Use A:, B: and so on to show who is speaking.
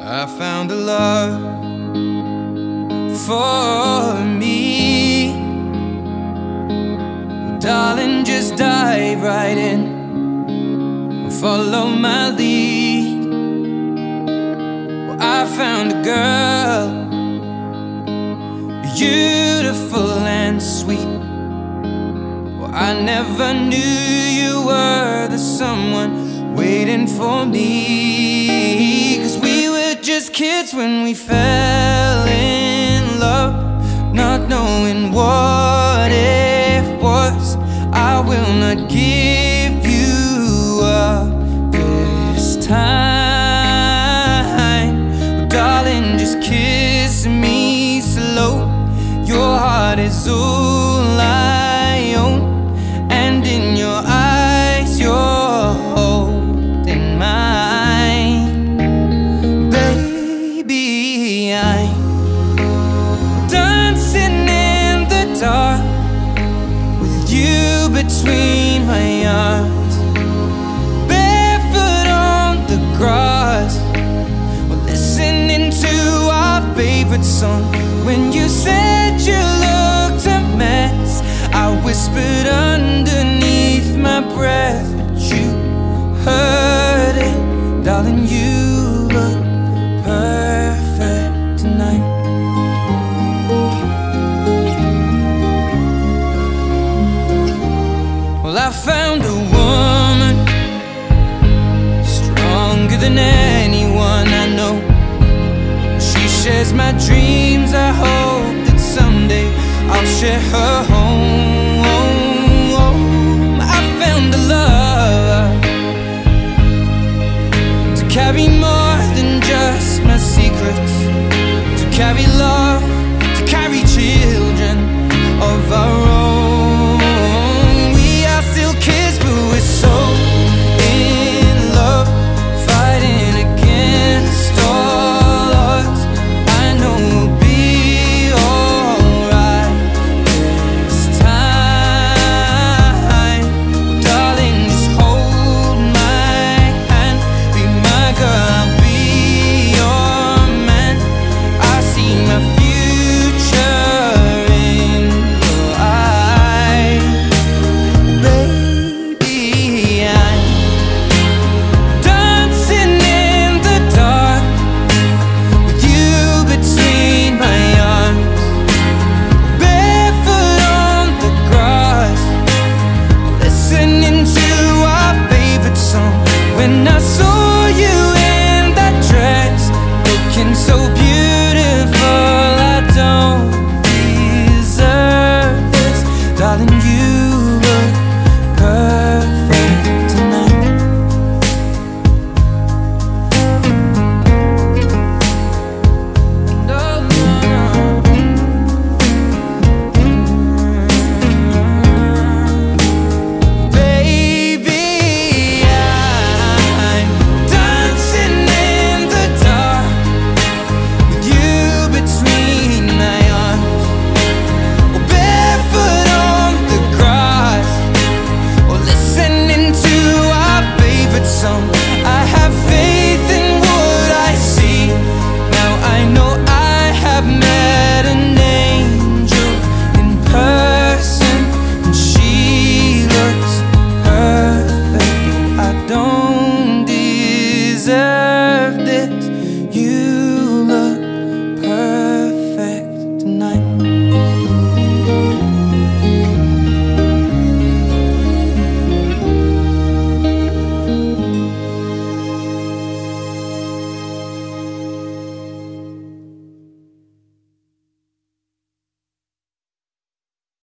A: I found a love for me. Well, darling, just dive right in, follow my lead. Well, I found a girl, beautiful and sweet. Well, I never knew you were the someone waiting for me. 'Cause we were just kids when we fell in love, not knowing what it was. I will not give you up this time. Oh, darling, just kiss me slow. Your heart is all I own, and in your eyes you're holding mine. Baby, I'm dancing in the dark with you between my arms, barefoot on the grass. We're listening to our favorite song. When you said you looked a mess, I whispered underneath my breath, but you heard it. Darling, you look perfect tonight. Well, I found a woman stronger than anyone I know. She shares my dreams. I hope that someday I'll share her home. I found a love to carry more than just my secrets, to carry love, to carry cheer.